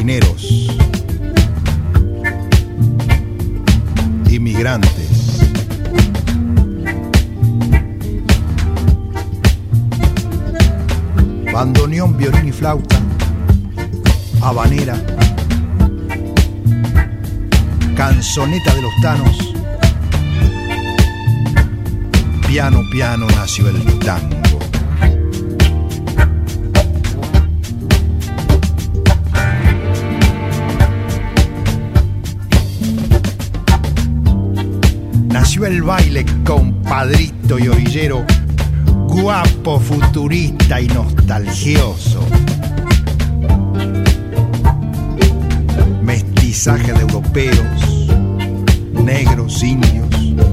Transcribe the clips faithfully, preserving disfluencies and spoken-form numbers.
marineros, inmigrantes, bandoneón, violín y flauta, habanera, canzoneta de los tanos, piano, piano nació el tango. Nació el baile, compadrito y orillero, guapo, futurista y nostalgioso. Mestizaje de europeos, negros, indios.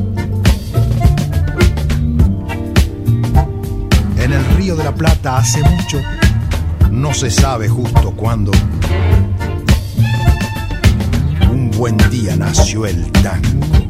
En el Río de la Plata hace mucho, no se sabe justo cuándo, un buen día nació el tango.